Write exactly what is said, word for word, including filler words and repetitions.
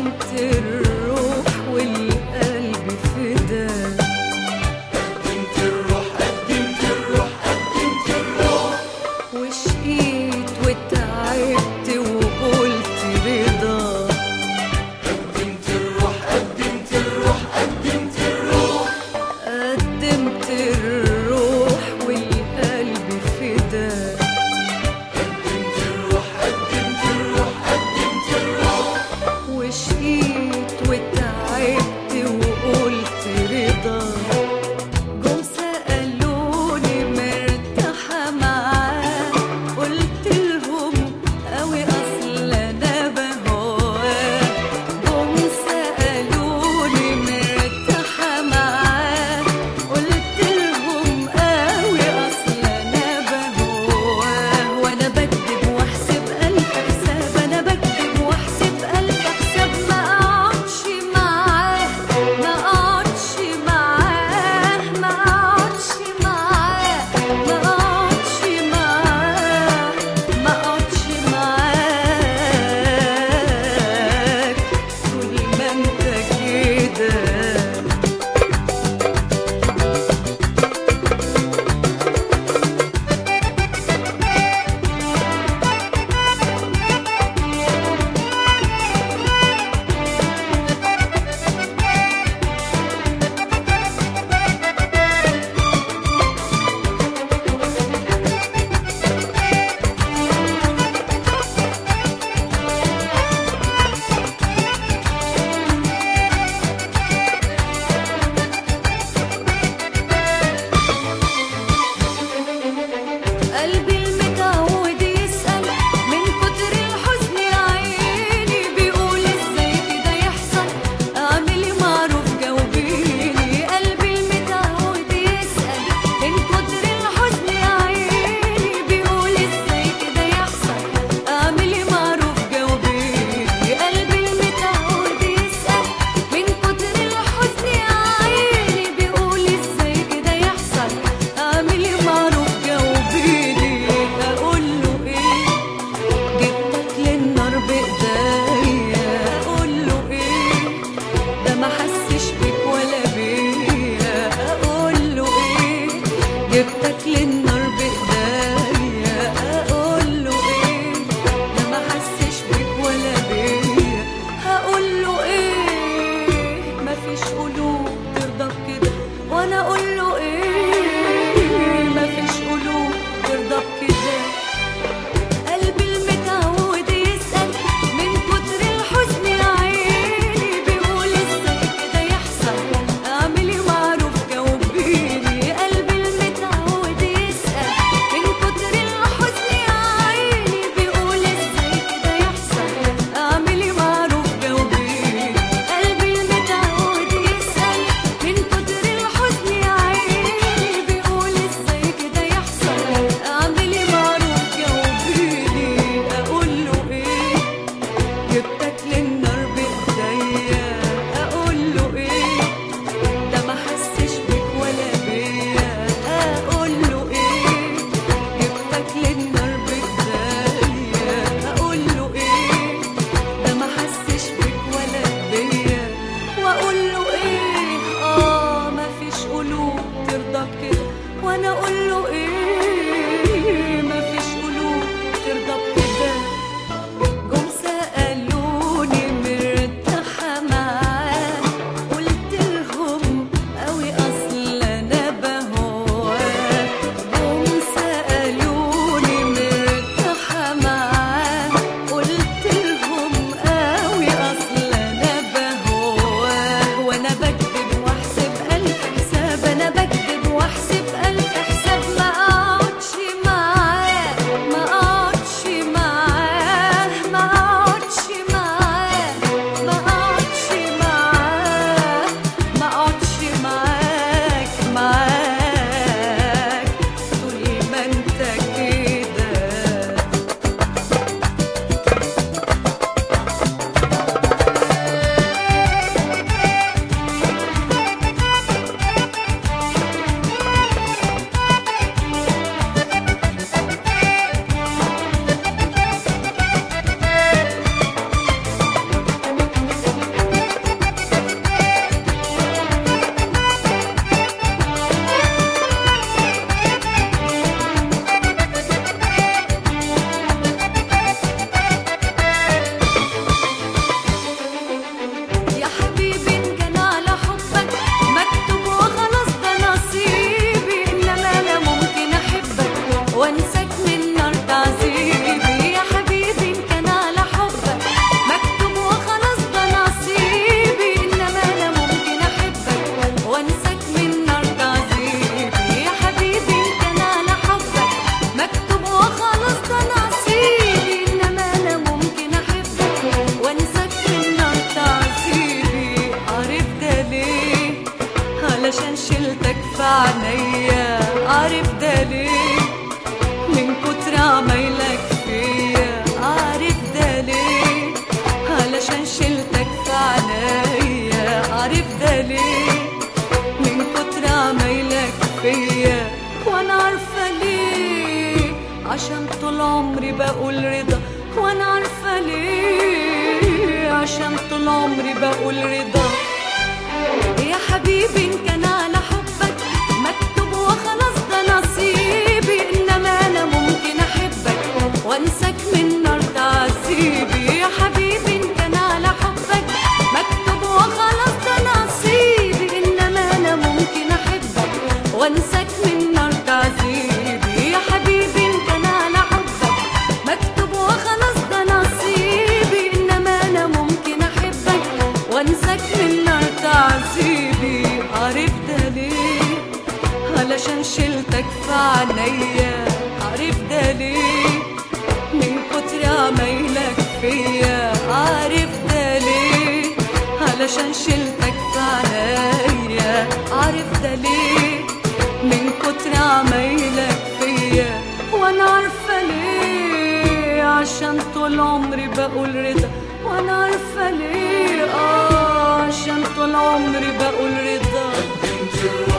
قدمت الروح والقلب فداك. قدمت الروح قدمت الروح قدمت الروح وشقيت وتعبت وقلت رضا. قدمت الروح قدمت الروح قدمت الروح قدمت الروح والقلب فداك. قدمت الروح قدمت الروح قدمت الروح وشقيت ليه من كتر عمايلك فيا، وانا عارفة ليه عشان طول عمري بقول رضا، وانا عارفة ليه عشان طول عمري بقول رضا. يا حبيبي إن كان على حبك مكتوب وخلاص ده نصيبي، إنما أنا ممكن أحبك وأنساك من نار تعذيبي. يا حبيبي إن كان على حبك مكتوب وخلاص ده نصيبي، إنما أنا ممكن أحبك وأنساك من نار تعذيبي. يا حبيبي إن كان على حبك مكتوب وخلاص ده نصيبي، إنما أنا ممكن أحبك وأنساك من نار تعذيبي. عارف ده ليه؟ علشان شلتك في عينيا. عارف ده ليه؟ من كتر عمايلك فيا. عارف ده ليه؟ علشان شلتك في عينيا. عارف ده ليه؟ من كتر عمايلك فيا، وانا عارفة ليه عشان طول عمري بقول رضا، وانا عارفة ليه اه عشان طول عمري بقول رضا. قدمت الروح